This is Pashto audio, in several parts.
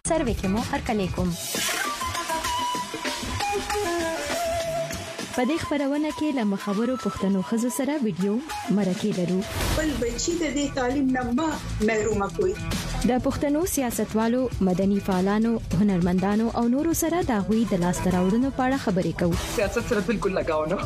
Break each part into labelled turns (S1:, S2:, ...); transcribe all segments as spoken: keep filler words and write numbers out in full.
S1: سرویکمو ارکلیکم. په دې خبرونه کې له مخاورو پښتنو خزو سره ویډیو مرکه لرو.
S2: بل بچی د دې تعلیم نه محروم کوي.
S1: د پښتنو سیاستوالو، مدني فعالانو، هنرمندانو او نورو سره د غوي د لاس تراوړنو په اړه خبرې کوو.
S3: سیاست سره بالکل لگاو نه.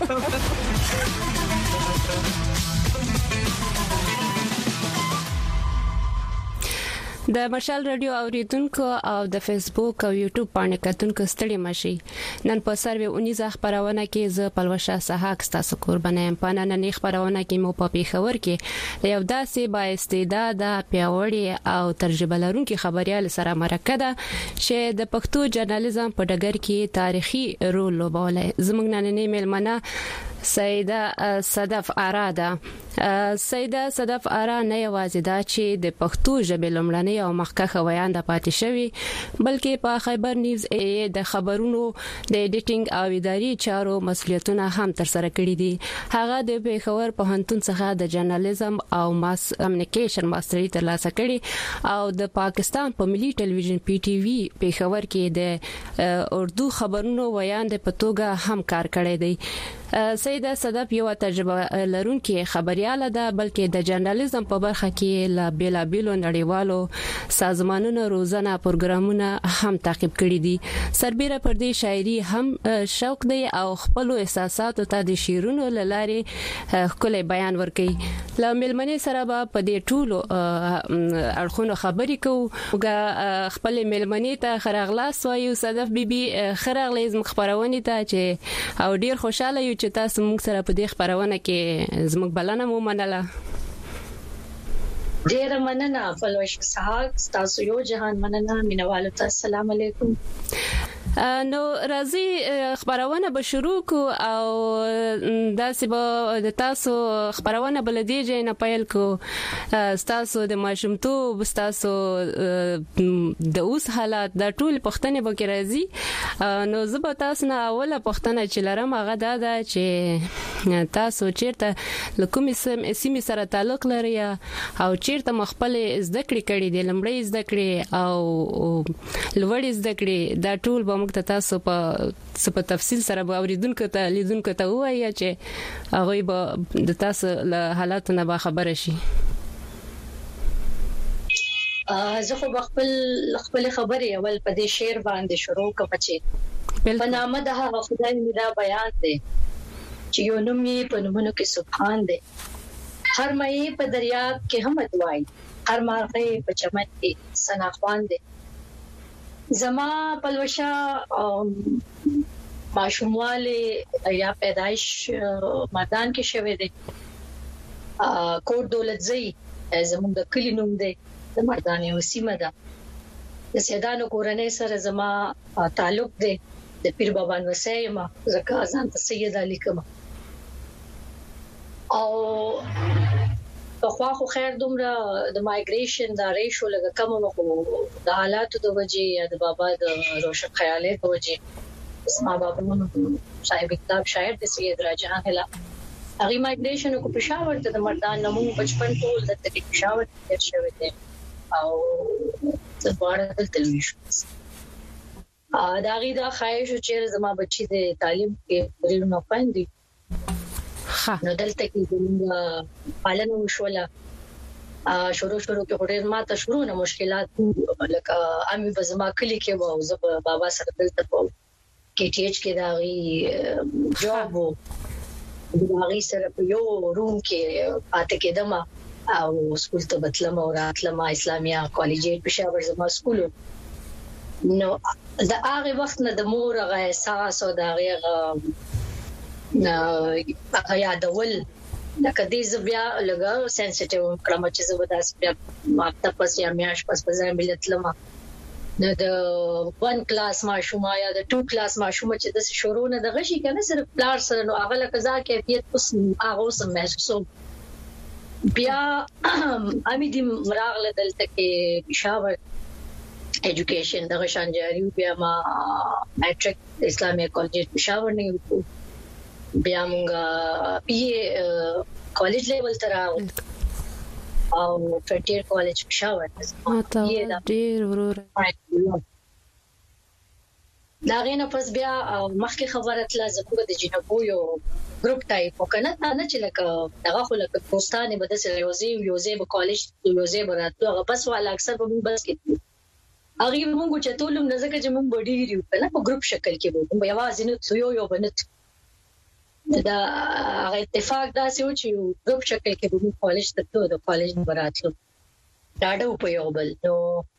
S4: د مشال رادیو اوریدونکو او د فیسبوک او یوټیوب باندې کتونکو ستړي مشي. نن په سروي اونیزه خبرونه کې ز پلوشه سحاق تاسو قربانم پانه نه خبرونه کې مو په پیښور کې یو داسې با استعداد پیاوړي او ترجمه لرونکي خبريال سره مرکه ده چې د پښتو ژورنالیزم په ډګر کې تاریخي رول لوبولی. زموږ نننې ملمنه سیده صدف اراده سیده صدف اراده نه یوازې دا چې د پښتو ژبې لومړنۍ او مخکښه ویانده پاتې شوی، بلکې په خیبر نیوز د خبرونو د ایډیټینګ او اداري چارو مسؤلیتونه هم تر سره کړې دي. هغه د پیښور پوهنتون څخه د ژورنالیزم او ماس کمیونیکیشن ماستري ترلاسه کړې او د پاکستان په ملي ټلویزیون پی ټی وی پیښور کې د اردو خبرونو ویاند په توګه هم کار کړی دی. سیده صدف یو تجربه لرونکي خبرياله ده، بلکې د ژورنالیزم په برخه کې لا بیلا بیلو نړیوالو سازمانونو روزانه پروګرامونه هم تعقیب کړي دي. سربېره پر دې شاعري هم شوق دی او خپل احساساتو ته د شیرونو لارې خپل بیان ورکړي. لا ملمنې سره به په دې ټولو اړخونو خبرې کوو. خپل ملمنې ته خراغلاس وایو. صدف بیبي خراغلیز مخبرونه ته چې او ډیر خوشاله یو چې تاسو موږ سره په دې خبرونه کې زموږ بلنه مو منله.
S5: ډیر مننه فلوش سحاق، تاسو یو جهان مننه. مینوالو ته السلام علیکم.
S4: نو راځي خبرونه به شروع کو او داسې به د تاسو خبرونه بلدي جې نه پیل کو. تاسو د ماشومتوب، تاسو د اوس حالات د ټول پښتنې به کې راځي. نو زه به تاسو نه اوله پښتنه چې لرم هغه دا ده چې تاسو چیرته لکومې سیمې سره تعلق لري او چیرته مخبل زده کړې کړې دي، لمړی زده کړې او لوړې زده کړې، دا ټول به موږ ته تاسو په په تفصیل سره به اوریدونکو ته لیدونکو ته وایي چې هغه به د تاسو له حالاتو نه خبره شي.
S5: زه خو خپل خپل خبرې اول په دې شعر باندې شروع کوم چې په نامه د هغه خدای مې دا بیان دی چې یو نوم یې په نومونو کې سبحان دی. هر مې په دریاب کې حمد وای، هر مارغه په چمن کې ثنا خوان دی. زما پلوشا ماشومواله یا پیدائش مردان کې شوه دی. کوټ دولت زئی زموږ د کلی نوم دی، د مردان یو سیمه ده. د سیدانو کورنۍ سره زما تعلق دی. د پیر بابا نوسېما زکه ځان ته سید علي کما او په خوا خو خیر دومره د مایګریشن دا ریشو لګه کم وکړو د حالاتو د وجې یا د بابا د روشن خیالات د وجې. اسما بابا صاحب کتاب شاعر د سید راجان هلا هغه مایګریشن کو پېښور ته د مردان نمو بچپن ټول د پېښور ته شوی دی او زباړه دلته ویشو. ا دا غي دا خایش چې زما بچی د تعلیم کې ورنه پاندي نو دلته کې زموږ پالنه وشوله. شروع شروع کې ډېر ماته شروع نه مشکلات لکه امي بزما کلی کې وو. زه بابا سره دلته په کې ټي ایچ کې دا غي جواب وو. دا غي سره په یو روم کې پاتې کېدم او سکول ته بتلم او راتلم. اسلامیه کالجیټ پېښور زما سکول نو دا هغه وخت نه د مور غا احساس او دا غیغه نه یادول لکه دې زبیا لګا سنسټیو کلمه چې زبردست بیا ماته پس یا میاش پس په ځای ملتلم نو د ون کلاس ماشومه یا د ټو کلاس ماشومه چې د شروع نه د غشي کنه سره پلار سره نو هغه لکه ځکه کیفیت اوس هغه سم محسوسو. بیا امي دې مراغله دلته کې پېښور ایجوکیشن دغه شان جاری بیا ما میټریک اسلامي کالج پېښور نه یو بیا موږ پی کالج لیول تر او فرنټیر کالج پېښور
S4: ماته ډیر ورور
S5: دا غینه پس بیا مخکې خبره تل زموږ د جنبو یو ګروپ ټایپ وکنه تا نه چې لکه دغه خو لکه پوسټانه بده سره یوزي یوزي په کالج یوزي براتو هغه پس والا اکثر په موږ بس کې هغه موږ چې ټول موږ ځکه چې موږ بډی یو کنه په ګروپ شکل کې وو یو واځ نه یو یو بنت دا هغه اتفاق دا چې و چې ګروپ شکل کې موږ کالج ته ته د کالج براتو دا ډو په یو بل نو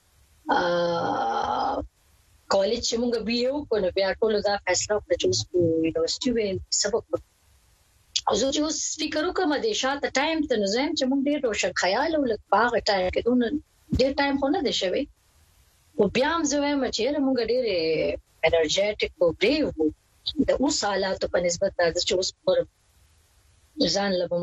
S5: ا کالج چې موږ بیا وکړو بیا ټول دا فیصله وکړه چې اوس په یونیورسيټي کې سبق او زه چې اوس فکر وکم د شاته ټایم ته نو زم چې موږ ډېر روشن خیال او لږ باغ ټایم کې دونه ډېر ټایم خو نه دی شوی او بیا هم زه وایم چې موږ ډېر انرژیټک او بریو د اوس حالاتو په نسبت د چې اوس پر ځان له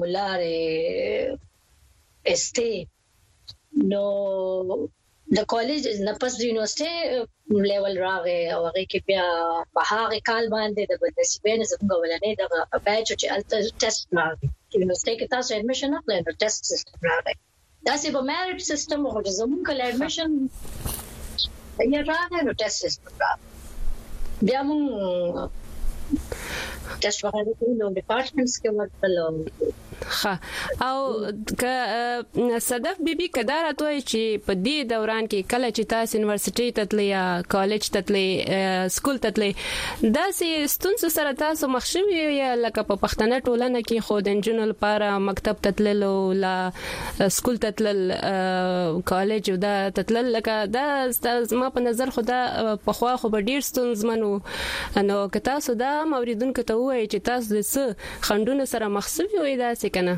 S5: بمولاره استه نو د کالج نه پس د یونیورسيټي لیول راغی او هغه کې بیا په هغه کال باندې د بدنسبین زموږ ولنې د بیچ چې الټر ټیسټ راغی چې یونیورسيټي کې تاسو اډمیشن نه کړئ نو ټیسټ سیستم راغی دا سه په میرټ سیستم او زموږ کله اډمیشن یې راغی نو ټیسټ سیستم راغی بیا موږ ټیسټ وغیرہ نو ډپارټمنټس کې ورته
S4: ښه او که صدف بیبي کدار اتوي چې په دې دوران کې کله چې تاسو یونیورسيټي ته تللی یا کالج ته تللی سکول ته تللی دا سه ستونزې سره تاسو مخ شوي یا لکه په پښتنه ټولنه کې خو د انجونو لپاره مکتب ته تللو لا سکول ته تلل کالج دا تلل لکه دا ما په نظر خو دا په خوا خو به ډیر ستونزمنو نو که تاسو دا موریدونکو ته وایي چې تاسو د څه خندونو سره مخ شوي وي دا کنه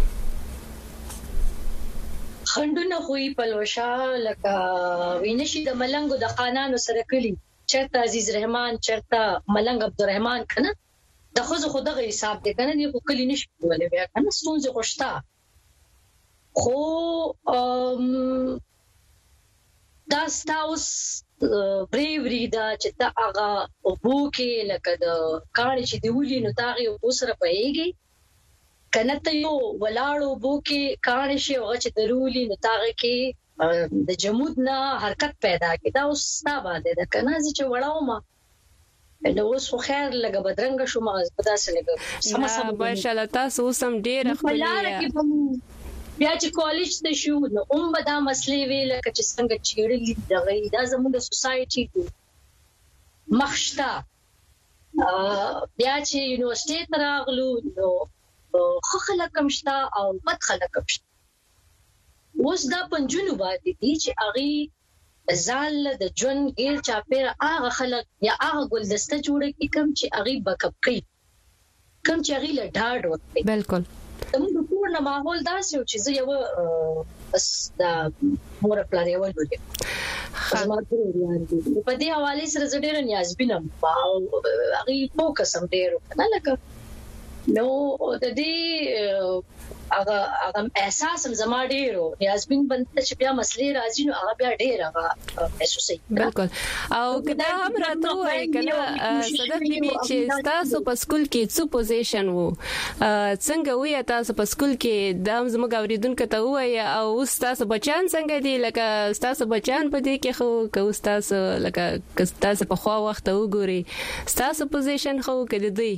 S5: خندونه خوې پلوشا لکه وینشي د ملنګو د خانانو سره کلی چرته عزیز رحمان چرته ملنګ عبدالرحمن کنه د خو خو دغه حساب دی کنه دی خو کلی نشي ولې بیا کنه ستونزه خوشتا خو ام دا ستاوس بریوري دا چې تا هغه ابو کې لکه د کاڼي چې دی ولې نو تاغي ابو سره پېږي کنه ته یو ولاړو بو کې کاڼي شي او چې درولي نو تاغه کې د جمود نه حرکت پیدا کی دا اوس تا باندې دا کنه چې وړاو ما نو اوس خو خیر لګه بدرنګ شو ما پتا سره لګه سم سم
S4: ماشاءالله تاسو سم ډیر خپلې
S5: بیا چې کالج ته شو نو اوم به دا مسلې ویل چې څنګه چیرې دغه دا زموږ سوسايټي مخشتا بیا چې یونیورسيټي ته راغلو نو خو خلک مشتا او بد خلک مشتا اوس دا پنځونو باندې دي چې اغي زال د جون ګیل چاپیر هغه خلک یا هغه ګلدسته جوړه کی کم چې اغي بکپ کوي کم چې اغي له ډاډ ورته
S4: بالکل
S5: موږ ټول نه ماحول داسې چې زه یو بس دا مور پلان یو ولودي زما ټول یاد دي په دې حواله سره زه ډېر نیازبینم او اغي فوکس هم ډېر نه لکه نو د دې هغه هغه احساس زما ډیرو نیازبین بنت چې بیا مسلې راځي نو هغه بیا ډیر هغه محسوسي
S4: بالکل او کدا هم راته وای کنه صدف بیبي چې تاسو په سکول کې څه پوزیشن وو څنګه وای تاسو په سکول کې د زموږ اوریدونکو ته وای او تاسو بچان څنګه دي لکه تاسو بچان په دې کې خو که تاسو لکه تاسو په خوا وخت وګوري تاسو پوزیشن خو کې دی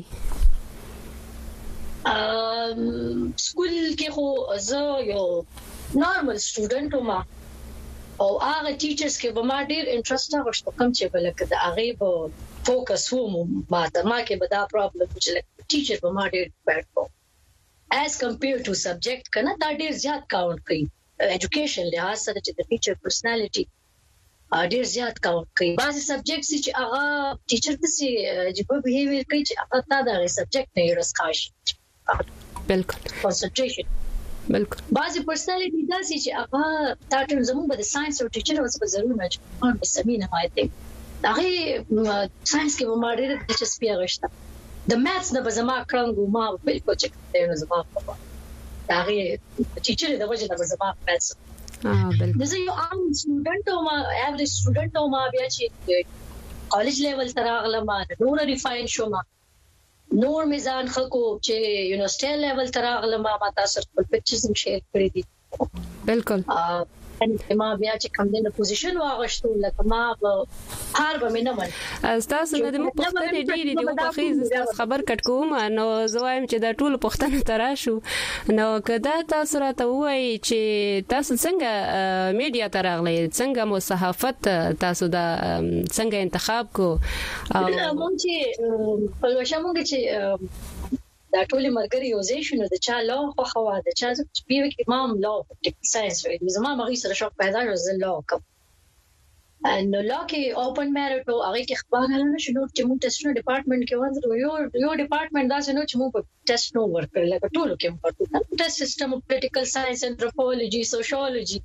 S5: ام سکول کې خو زه یو نارمل سټوډنټ وم او هغه ټیچرز کې به ما ډیر انټرست راغشت کوم چې بل کې د هغه په فوکس ووم ما ته ما کې به دا پرابلم چې ټیچر به ما ډیر بیډ کو as compared to subject کنه دا ډیر زیات کاونټ کوي education لحاظ سره چې د ټیچر پرسنالټي ډیر زیات کاونټ کوي بعضي سبجیکټس چې هغه ټیچر د سي جبه بیهیویر کوي چې هغه تا دا سبجیکټ نه رسخاش
S4: بالکل
S5: concentration
S4: بالکل
S5: بعضی پرسنالټي داسې چې هغه تا ټیم زموږ د ساينس او ټیچر اوس په ضرور نه چې په سمینه ماته هغه ساينس کې ما ډېر دلچسپي غوښته د ماثس نه به زما کړنګو ما بالکل چې ته نه زما په هغه ټیچر د وجه نه زما ماثس
S4: اه بالکل
S5: زه یو عام سټوډنټ او ما ایوریج سټوډنټ او ما بیا چې کالج لیول تر اغله ما نور ریفاین شوم نور میزان خلکو چې یونیورسيټي لیول تر اغله ما تاسو خپل پکچرز هم شیر کړی دي
S4: بالکل
S5: ان ما بیا چې کوم دنه پوزیشن واغښتو لکه ما په هر به مینه من
S4: تاسو نه د مو پښتنه ډیری دی په خیز تاسو خبر کټ کوم نو زوایم چې دا ټول پښتنه تراشو نو کدا تاسو راته وای چې تاسو څنګه میډیا تراغلی څنګه مو صحافت تاسو دا څنګه انتخاب کو
S5: مونږ چې په لوشه مونږ چې دا ټول مرګري یوزیشن د چا لا خو خوا د چا چې پیو کې امام لا ساينس وي زما مغي سره شوق پیدا شو لا کوم نو لا کې اوپن میرټ او هغه کې خبر نه شنو چې موږ ټیسټونو ډپارټمنټ کې وځو یو یو ډپارټمنټ دا څنګه چې موږ ټیسټ نو ورکړل لکه ټول کې موږ ټیسټ ټیسټ سیستم پولیټیکل ساينس انثروپولوژي سوشیولوژي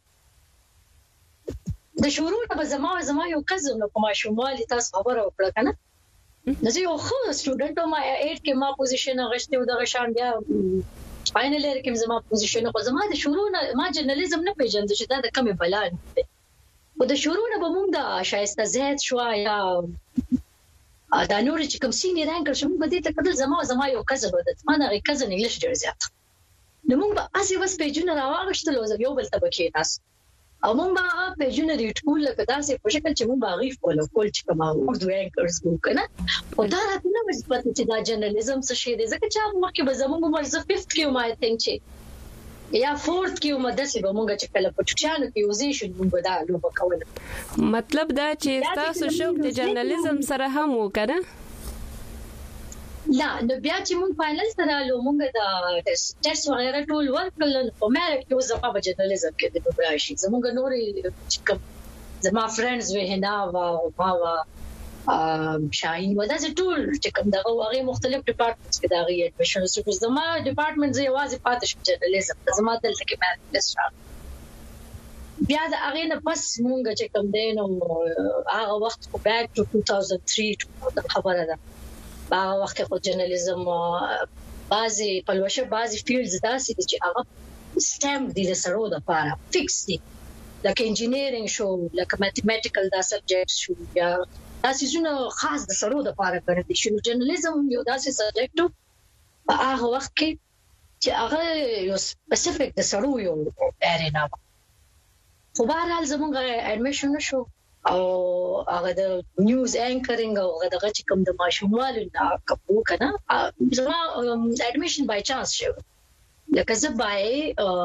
S5: د شروع نه زما زما یو کزم نو کومه شمالي تاسو خبره وکړه کنه نو زه یو خو سټوډنټ او ما اېټ کې ما پوزیشن غشته او د غشان بیا فائنل ایر کې زما پوزیشن خو زما د شروع نه ما جرنالیزم نه پیژند چې دا د کمې بلان دی او د شروع نه به موږ د شایسته زید شو یا دا نور چې کوم سینیر رانکر شوم په دې ته کله زما زما یو کزن ودت ما نه کزن انګلیش ډیر زیات نو موږ به اسی وس پیجونه راوغشتلو زه یو بل ته بکې تاسو او موږ هغه پیجونه ریټول لکه داسې په شکل چې موږ باغیف کولو کول چې کومه اردو انکرز وکنه او دا راته نه وځي پته چې دا جرنالیزم څه شی دی ځکه چې هغه وخت به زموږ عمر زه ففتھ کې ما ثینک چې یا فورث کې عمر داسې به موږ چې کله په ټوچانو کې یوزیشن موږ دا لوبه کوله
S4: مطلب دا چې تاسو شوق د جرنالیزم سره هم وکړه
S5: لا نو بیا چې مونږ فائنل سره لو مونږ دا ټیسټ وغیرہ ټول ورکړل په مېرټ کې وزه په جرنالیزم کې د پراشي زموږ نورې زما فرندز وه نه وا او وا شاین ودا چې ټول چې کوم دغه هغه مختلف ډپارټمنټس کې دا غي ایډمیشن سو زما ډپارټمنټ زه یوازې پاتې شم جرنالیزم زما دلته کې مېرټ ټیسټ بیا دا هغه نه پس مونږ چې کوم دینو هغه وخت په بیک ټو two thousand three خبره ده هغه وخت خو جرنالیزم بعضي پلوشه بعضي فیلډز داسې چې هغه سټم دي د سرو د لپاره فکس دي لکه انجینیرینګ شو لکه میتھمیټیکل دا سبجیکټ شو یا داسې څونه خاص د سرو د لپاره کړی دي شنو جرنالیزم یو داسې سبجیکټ په هغه وخت کې چې هغه یو سپیسیفیک د سرو یو ارینا خو بهرحال زموږ اډمیشن شو او هغه د نیوز انکرینګ او هغه دغه چې کوم د ماشوموالو دا کپو کنه زما اډمیشن بای چانس شو لکه زه بای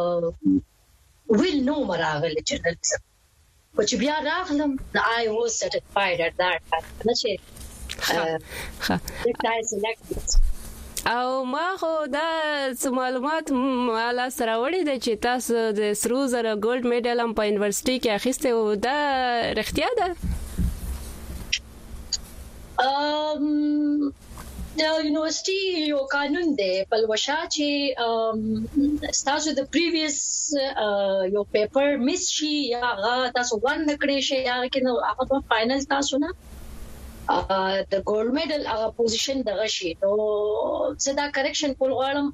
S5: ویل نو مراغله جرنالیزم او چې بیا راغلم I was certified at that time نه چې ها دا سلیکټ
S4: او ما خو دا معلومات مالا سره وړي د چې تاسو د سرو زره ګولډ میډل هم په یونیورسيټي کې اخیسته او دا رښتیا ده
S5: ام د یونیورسيټي یو قانون دی په لوشا چې تاسو د پریویس یو پیپر مس شي یا تاسو ون نکړی شي یا کنه هغه فائنل تاسو نه د ګولډ میډل هغه پوزیشن دغه شي نو زدا کریکشن کول غواړم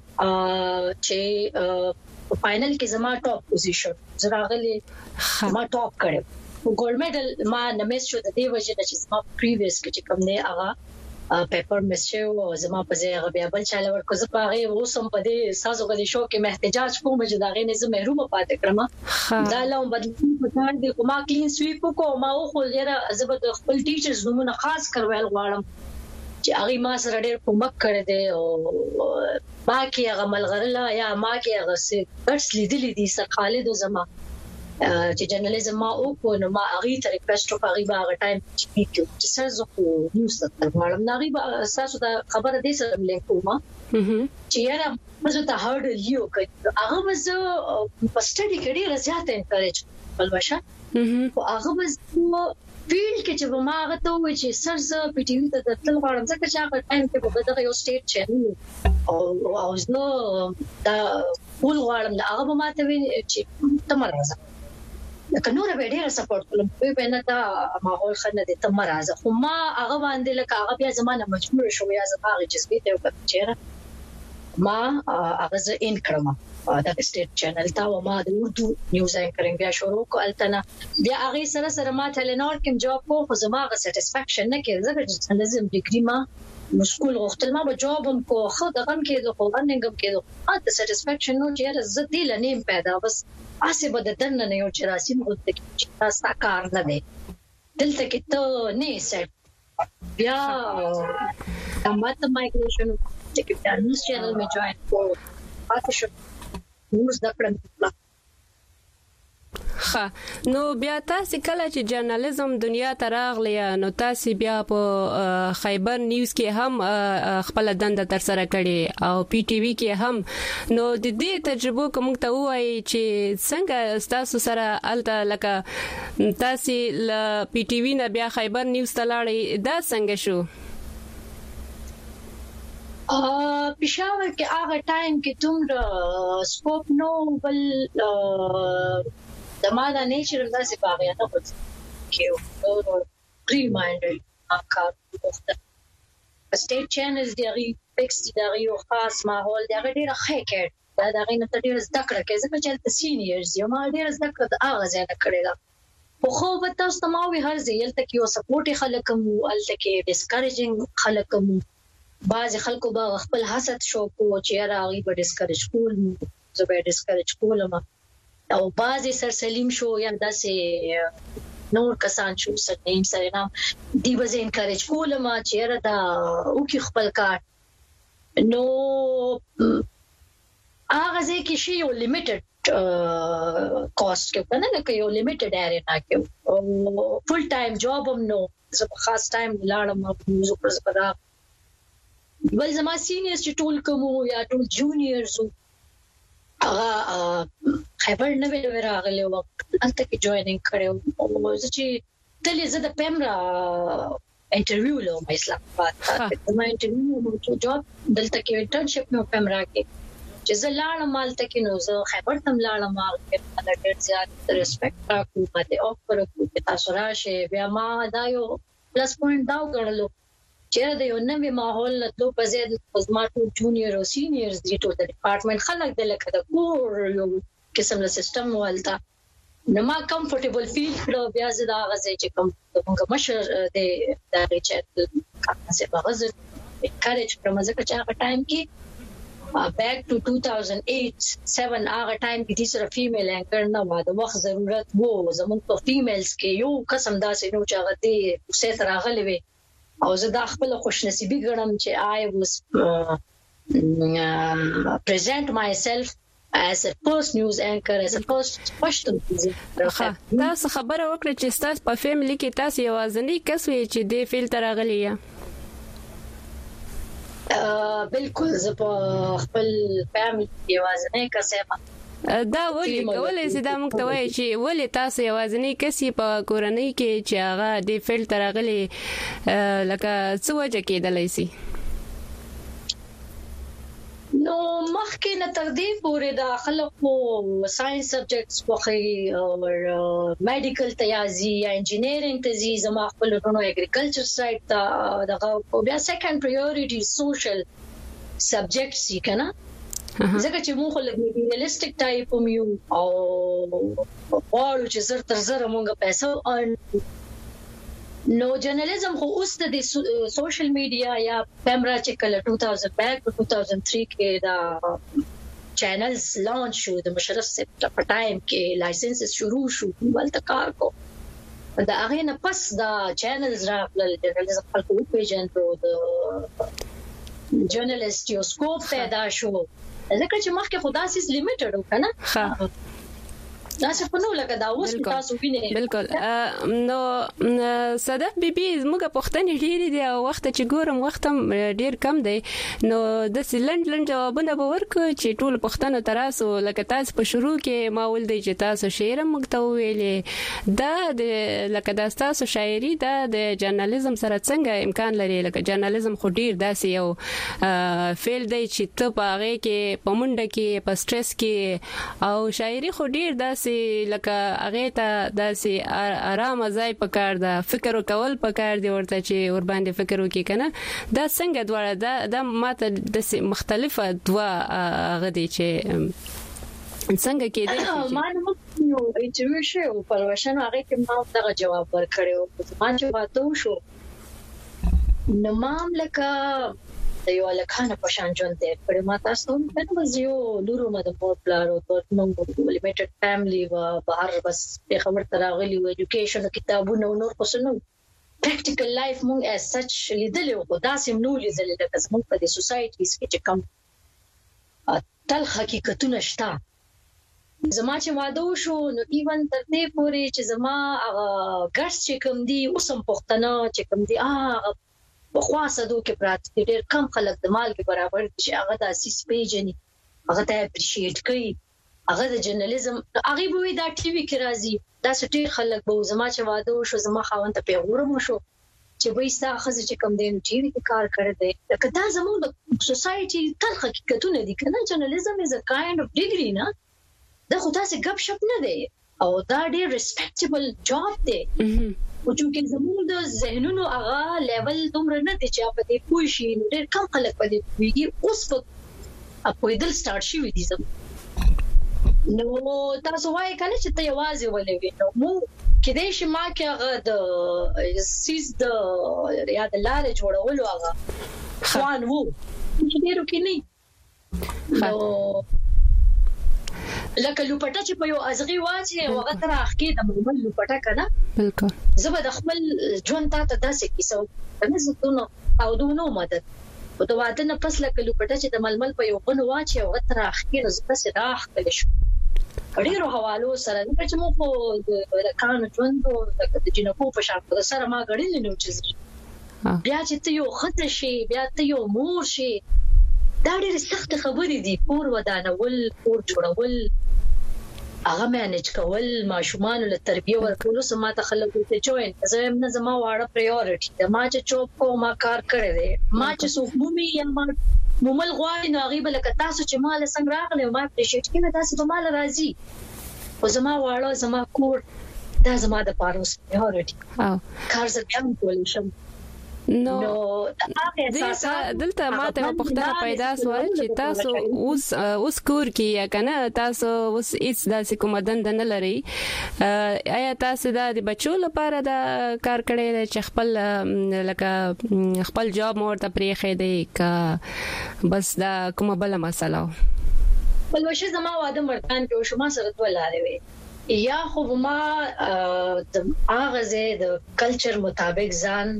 S5: چې په فائنل کې زما ټاپ پوزیشن زراغلي ما ټاپ کړم ګولډ میډل ما نمس شو د دې وجه چې زما پریویس کې چې کوم نه هغه پیپر مس شو او زما په ځای هغه بیا بل چاله ورکو زه په هغه اوسم په دې سازو غدي شو کې محتجاج کوم چې دا غي نه زه محروم پاتې کړم دا لوم بدل پکار دي کومه کلین سویپ کو ما خو لره زبد خپل ټیچرز نمونه خاص کړول غواړم چې هغه ما سره ډېر کومک کړی دی او ما کې هغه ملغرله یا ما کې هغه څه درس لیدلې دي سر خالد زما چې جرنالیزم ما او کو نو ما هغه ته ریکوست وکړم هغه ټایم چې سر زه خو نیوز ته غواړم نغي اساسو دا خبره دې سره ملې کومه چې یاره مزه ته هارډ لیو کوي هغه مزه په سټډي کې ډېر زیات انکریج بلوشه او هغه مزه فیلډ کې چې ما هغه ته وایي چې سر زه پی ټي وی ته تل غواړم ځکه چې هغه ټایم کې په دغه یو سټیټ چینل او او نو دا ټول غواړم دا هغه ماته وی چې تمر راځه لکه نور به ډېر سپورټ کوم په نه تا ماحول خنه دي تمر راځه خو ما هغه باندې لکه هغه بیا زمانه مجبور شو یا زما جذبې ته وکړ چې ما هغه ز ان کړم دا سټیټ چینل تا و ما د اردو نیوز انکرینګ بیا شروع کو التنا بیا هغه سره سره ما تلنور کوم جواب کو خو زما غ سټیسفیکشن نه کړ زه چې جرنالیزم ډیګري ما مشکل وختل ما به جواب هم کو خو دغه کې د خواننګم کې د اته سټیسفیکشن نو چې زه دې لنیم پیدا بس اسه بد دنه نه یو چې راسي مو ته چې تاسو کار نه دی دلته کې ته نه سټ بیا تماته مایګریشن چې په نیوز چینل مې جوائن کو پاتې شو نیوز د کړم
S4: ها نو بیا تاسو کله چې جرنالیزم دنیا ته راغلی نو تاسو بیا په خیبر نیوز کې هم خپل دنده تر سره کړې او پی ټی وی کې هم نو د دې تجربه کوم ته وایي چې څنګه تاسو سره الته لکه تاسو ل پی ټی وی نه بیا خیبر نیوز ته لاړې دا څنګه شو
S5: ا پېښور کې هغه ټایم کې دومره سکوپ نو بل د ما د نیچر داسې باغیا نه وځي کې او ریمایندر اکا وخت سټیټ چینلز دی غي فکس دی غي او خاص ماحول دی غي ډیره ښه کې دا د غي نه ډیره زده کړه کې ځکه چې د سینیئرز یو ما ډیره زده کړه د هغه ځای نه کړې ده خو خو به تاسو ته ما وی هر ځای تل کې یو سپورټ خلک مو الته کې ډیسکریجینګ خلک مو بعض خلکو به خپل حسد شو کو چې راغي به ډیسکریج کول زه به ډیسکریج کولم او بعضی سر سلیم شو یا داسې نور کسان شو سنیم سره نام دی وز انکریج کولم چې را دا او کې خپل کار نو هغه ځکه شی یو لیمیټډ کاست کې کنه نه کې یو لیمیټډ ایریا کې او فل ټایم جاب هم نو زه په خاص ټایم لاړم زه پر زبر بل زما سینیئرز چې ټول کوم یا ټول جونیئرز هغه خبر نه ویل راغلی وخت الته کې جوائنینګ کړو او زه چې تلې زه د پیمرا انټرویو له اسلام آباد ته ما انټرویو مو جواب دلته کې انټرنشپ مې پیمرا کې چې زه لاړم مالته کې نو زه خبر تم لاړم ما د ډېر زیات ریسپیکټ راکو ماته اوفر کوم تاسو راشه بیا ما دا یو پلس پوینټ دا وګڼلو چې د یو نوې ماحول له تو په زیات خدماتو جونیئر او سینیئرز دي ټول د ډپارټمنټ خلک د لکه د کور یو قسم له سیستم والتا نو ما کمفورټیبل فیل کړو بیا زه دا غځي چې کوم موږ مشر د د چټ کاسه بغزر انکریج کړم ځکه چې هغه ټایم کې بیک ټو two thousand eight seven هغه ټایم کې د سره فیمیل انکر نه و د وخت ضرورت وو زموږ په فیمیلز کې یو قسم داسې نو چې هغه دې څه تر راغلي وي او زه دا خپل خوش نصیبی ګڼم چې I was uh, uh, present myself as a first news anchor as a first question
S4: تاسو خبره وکړه چې تاسو په فیملی کې تاسو یوازنی کس وی چې د فلټر راغلی یا
S5: بالکل زه په خپل فیملی کې یوازنی کس یم
S4: دا ولې کولای شي دا موږ ته وایي چې ولې تاسو یوازنی کسي په کورنۍ کې چې هغه د فلټر راغلی لکه څه وجه کېدلای شي
S5: نو مخکې نه تر دې پورې د خلکو ساينس سبجیکټس خوخي او میډیکل تیازي یا انجینیرینګ تزي زما خپل ورونو اګریکلچر سایډ ته دغه بیا سیکنډ پرایورټي سوشل سبجیکټس کنه ځکه چې موږ له میډیکلیسټک ټایپ یو او واړو چې زر تر زر موږ پیسې نو جرنالیزم خو اوس د سوشل میډیا یا پیمرا چې کله two thousand بیک two thousand three کې دا چینلز لانچ شو د مشرف سپټ په ټایم کې لایسنسز شروع شو ولته کار کو دا هغه نه پس دا چینلز راغلل جرنالیزم خلکو پیژندو د جرنالیست یو سکوپ پیدا شو ځکه چې مخکې خدا سیس لیمیټډ وکنه ها دا څه په نو لګا دا اوس تاسو وینئ
S4: بالکل نو صدف بیبي زموږه پښتنې ډېری دی او وخت چې ګورم وخت هم ډېر کم دی نو د سلند لند جوابونه به ورکو چې ټول پښتنو تراسو لکه تاسو په شروع کې ما ول دی چې تاسو شعر مکتو ویلې دا د لکه تاسو شاعري دا د جرنالیزم سره څنګه امکان لري لکه جرنالیزم خو ډېر داسې یو فیل دی چې ته په هغه کې پمنډه کې په سټرس کې او شاعري خو ډېر داسې لکه هغه ته داسې آرام ځای پکار دا فکر وکول پکار دی ورته چې ور باندې فکر وکي کنه دا څنګه دواړه دا د ماته د مختلفه دوا غدي چې څنګه کې دي
S5: ما نو یو انټرویو شو په ورشن هغه کې ما دا جواب ورکړیو ما چې واتو شو نو ماملکه د یو لکانه په شان ژوند دی پر ما تاسو ته نو یو لورو مده په پلارو ته نو لیمیټډ فیملی و بهر بس په خبر تراغلی و ایجوکیشن کتابونه نور څه نو پریکټیکل لایف مونږ اس سچ لیدلې او دا سیم نو لیدلې د قسم په د سوسایټیز کې چې کم تل حقیقتونه شته زما چې واده وشو نو ایون تر دې پورې چې زما هغه ګرس چې کوم دی اوسم پښتنه چې کوم دی هغه په خاصه دوه کې پراته ډېر کم خلک د مال کې برابر چې هغه د اساس پیجنې هغه ته اپریشیټ کوي هغه د جرنالیزم هغه به دا ټي وي کې راځي دا ډېر خلک به زما چې واده وشو زما خاوند ته پیغور مو شو چې وای ستا خزه چې کم دین ټي وي کې کار کړی دی لکه دا زموږ د سوسایټي تل حقیقتونه دي کنه جرنالیزم از ا کایند اف ډیګري نه دا خو تاسو غب شپ نه دی او دا ډېر ریسپیکټیبل جاب دی او چې زموږ د ذهنونو هغه لیول دومره نه دي چې په دې پوه شي ډېر کم خلک په دې ویږي اوس په اپویدل سٹارټ شي ودی زم نو تاسو وایي کنه چې ته یوازې ولې نو مو کې دې شي ما کې هغه د سیس د یا د لارې جوړولو هغه خوان وو چې ډېر کې نه نو لکه لوپټه چې په یو ازغي واچي او هغه تر اخکې د ململ لوپټه کنه
S4: بالکل
S5: زبر د خپل ژوند ته داسې کیسو کنه زتونو او دونو مدد او د واده نه پس لکه لوپټه چې د ململ په یو غن واچي او هغه تر اخکې نو زبر سره اخته شو ډیرو حوالو سره نه چې مو په د کانو ژوند او د جنکو په شاته سره ما غړل نو چې بیا چې ته یو خطه شي بیا ته یو مور شي دا ډېر سخت خبرې دي کور ودانول کور جوړول هغه مانج کول ماشومان له تربیه ورکول سم ما ته خلکو ته جوین زه هم نه زما واړه پرایورټي د ما چې چوپ کو ما کار کړی دی ما چې څوک مومي یا ما مومل غواړي نو غیب لکه تاسو چې مال څنګه راغلی ما اپریشیټ کړم تاسو په مال راځي او زما واړه زما کور دا زما د پاروس پرایورټي او کار زه بیا کول شم
S4: نو دلته ماته په پختنه پیدا شو چې تاسو اوس اوس کور کې یا کنه تاسو اوس هیڅ داسې کوم دند نه لري آیا تاسو د بچو لپاره د کار کړی چې خپل لکه خپل جاب مور ته پریخې دی کا بس دا کومه بل مسله
S5: بلوشه زما واده مرتان کې شما سره ولاره وي یا خو ما د اغازه د کلچر مطابق ځان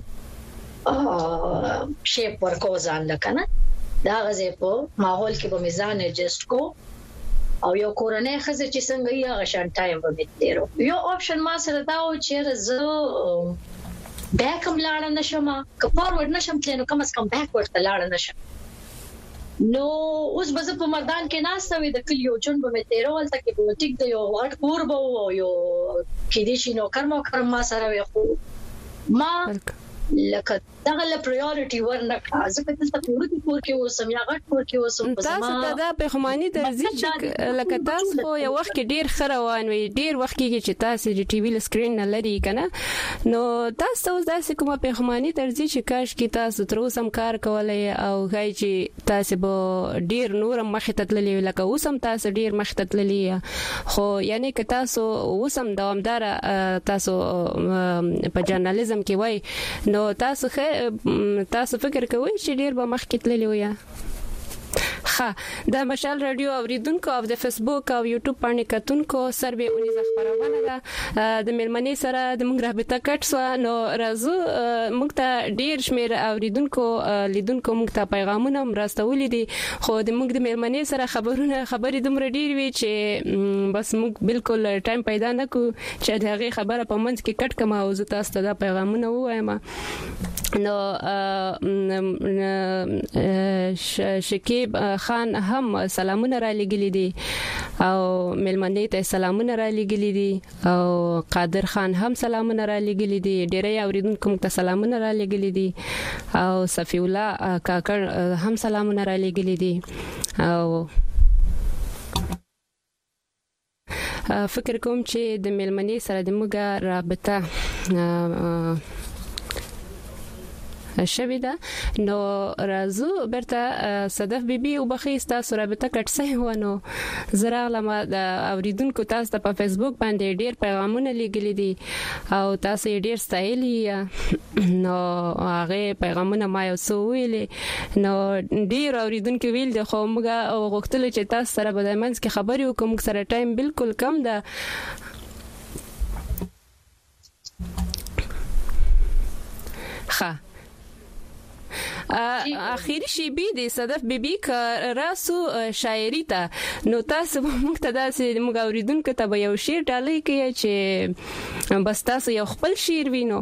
S5: شیپ ورکو ځان لکنه دا غزه په ماحول کې به میزان اډجسټ کو او یو کورنۍ خزه چې څنګه یې هغه شان ټایم به میتیرو یو آپشن ما سره دا و چې زه بیک هم لاړ نشم که فارورډ نشم تلنو کم از کم بیکورډ ته لاړ نشم نو اوس به په مردان کې ناستوي د کلیو جون به میتیرو ولته کې به ټیک دی یو غټ کور به یو کې دي شي نو کرمو کرم ما سره وي خو ما لکه دغه له پرایورټي ورنکړه ځکه چې تاسو ورته کور کې اوسم یا غټ کور کې اوسم
S4: تاسو ته دا په خماني درځي چې لکه تاسو خو یو وخت کې ډیر خروان وي ډیر وخت کې چې تاسو د ټي وي سکرین نه لري کنه نو تاسو اوس داسې کومه په خماني درځي چې کاش کې تاسو تر اوسه کار کولای او غي چې تاسو به ډیر نور مخ ته تللی لکه اوسم تاسو ډیر مخ ته تللی خو یعنی که تاسو اوسم دوامدار تاسو په جرنالیزم کې وای نو تاسو تاسو فکر کوئ چې ډیر به مخکې تللی وي ښه د مشال رادیو اوریدونکو او د فیسبوک او یوټیوب باندې کتونکو سروي اونیزه خبرونه ده د ملمنې سره د موږ رابطه کټ سو نو راځو موږ ته ډیر شمیر اوریدونکو لیدونکو موږ ته پیغامونه مرستولې دي خو د موږ د ملمنې سره خبرونه خبرې دومره ډیر وی چې بس موږ بالکل ټایم پیدا نه کو چې دغه خبره په منځ کې کټ کما او زه تاسو ته دا پیغامونه وایم نو شکیب خان هم سلامونه را لګیلي دي او ملمنې ته سلامونه را لګیلي دي او قادر خان هم سلامونه را لګیلي دي ډېرې اوریدونکو ته سلامونه را لګیلي دي او صفی الله کاکړ هم سلامونه را لګیلي دي او فکر کوم چې د ملمنې سره د موږ رابطه شوی ده. نو راځو برته صدف بیبي او بخې تاسو رابطه کټسه ونه زرا لمه د اوریدونکو تاسو ته په فیسبوک باندې ډیر پیغامونه لګلې دي او تاسو ډیر ستایلی نو هغه پیغامونه ما یو څو ویلې نو ډیر اوریدونکو ویل د خو موږ غوښتل چې تاسو سره به د منځ کې خبرې وکړو، موږ سره ټایم بالکل کم ده. ښه اخیری شی بي د صدف بیبي ک راسو شاعري ته نو تاسو موږ ته داسې موږ اوریدونکو ته به یو شعر ډالۍ کړئ چې بس تاسو یو خپل شعر وینو.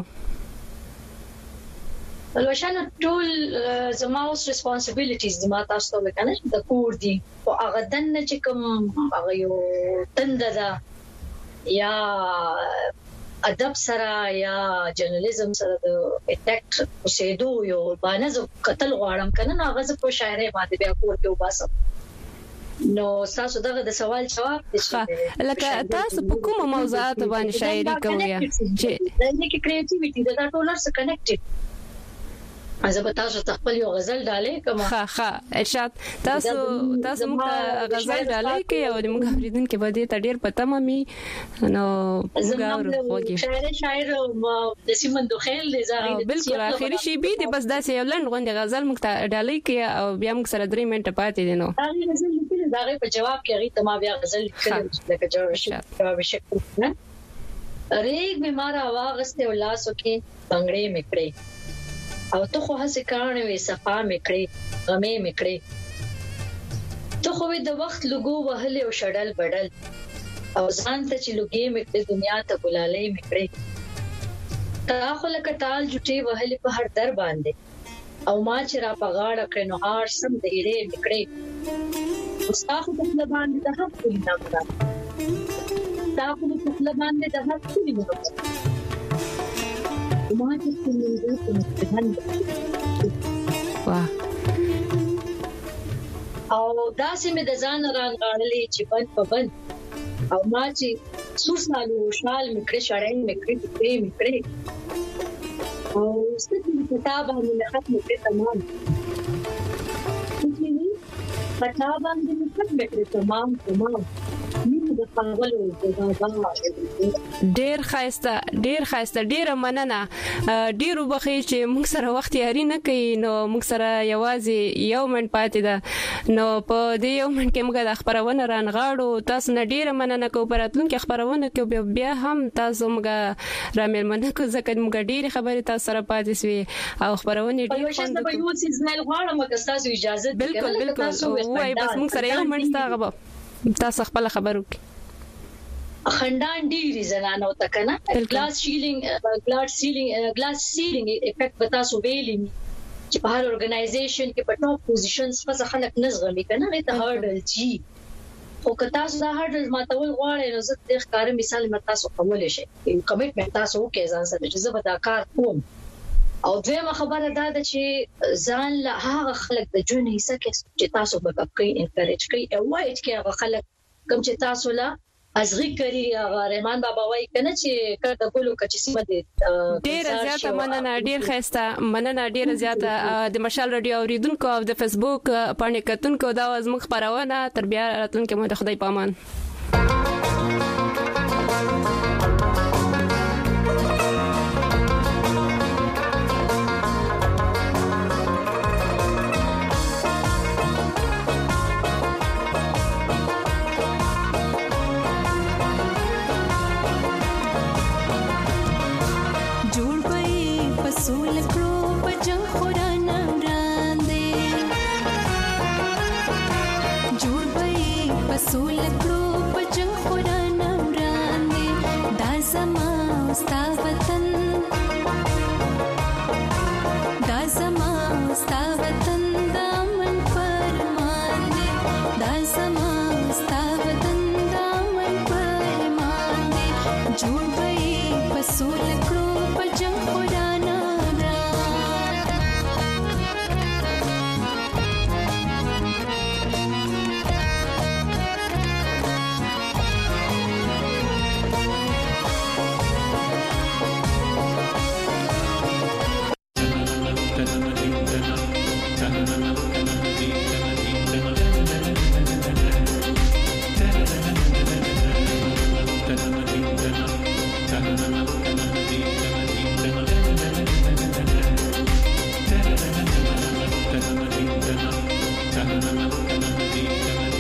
S5: ولوشانه ټول زما اوس ریسپانسیبিলিټیز د ما تاسو ته وکنه د کور دي او هغه دنه چې کوم هغه یو تند ده یا ادب سره یا جرنالیزم سره د اټیکټ اوسېدو یو باندې قتل غواړم کنه نو هغه په شاعري باندې بیا کور کې وباسم. نو تاسو دغه د سوال جواب دي
S4: لکه تاسو په کومه موضوعات باندې شاعري کوئ چې
S5: د دې کریټیویټي دا ټول سره کنیکټډ ازه به تاسو خپل یو غزل ډالې کوم.
S4: ها ها ارشاد تاسو تاسو موږ غزل ډالې کې او د موږ اوریدونکو کې بده ته ډیر پته مې نو موږ ورغوږی
S5: شاعر شاعر د سیمندو خیل د زاري
S4: بالکل اخیری شی بي د بس داسې یو لند غونډه غزل موږ ته ډالې کې او بیا موږ سره درې منټه پاتې دي. نو
S5: هغه غزل لیکل دا په جواب کې هغه تما بیا غزل لیکل لکه جواب شکل نه ریګ بیمار واغسته ولاسو کې بنگړې میکړې او ته خو هڅه کړې وې صفا میکړې غمې میکړې ته خو د وخت لګو وهلې او شډل بډل او ځان ته چې لګې میکړې دنیا ته ګلالې میکړې تا خو لکه ټال جټي وهلې په هر در باندې او ما چې را پغاړه کړې نو هار سم دېرې میکړې مستاخ په خپل باندې د حق کوي نه کړه تا خو په خپل باندې د حق کوي نه ما چې څنګه
S4: واه
S5: او داسې مې د ځان رانغاړلې چې بند په بند او ما چې سوسالو شال میکړې شړې میکړې دې میکړې او ستاسو کتاب باندې ختم کړې تمام چې کتاب باندې ختم کړې تمام تمام
S4: ډیر خاصه ډیر خاصه ډیر مننه ډیر وبخې چې موږ سره وخت یاري نه کوي نو موږ سره یوازې یو منټ پاتې ده نو په دې یو منټ کې موږ د خبرونه رانغاړو تاسو نه ډیر مننه کوم پراتلون کې خبرونه کوي بیا هم تاسو موږ رامل مننه کو ځکه موږ ډیر خبرې تاسو سره پاتې سوي او خبرونه ډیر
S5: خوند کوي یو څه زنه غواړم که تاسو اجازه
S4: بالکل بالکل وای بس موږ سره یو منټ تا غو تاسو خپل خبرو کې
S5: خندان ډیری زنانه او تکنه ګلاس شیلینګ ګلاس سیلینګ ګلاس سیلینګ افیکټ پتا سو ویلې چې په هر اورګنایزیشن کې په ټاپ پوزیشنز په خلک نزغمي کنه نه ته هارډل جی او که تاسو دا هارډل ماتول غواړئ نو زه د ښکار مثال مې تاسو کولی شئ کمټمنټ تاسو وکړئ ځان سره چې زه به دا کار کوم او دویمه خبره دا ده چې ځان له هغه خلک د جون حصہ کې چې تاسو به کوي انکریج کوي او وایي چې هغه خلک کوم چې تاسو له ازغي کوي هغه رحمان بابا وایي کنه چې کړه ګلو کچې سیمه دي
S4: ډیر زیاته مننه ډیر خسته مننه ډیر زیاته د مشال رادیو اوریدونکو او د فیسبوک باندې کتونکو دا زموږ خبرونه تر بیا راتلونکي مو د خدای پامان
S3: Thank you.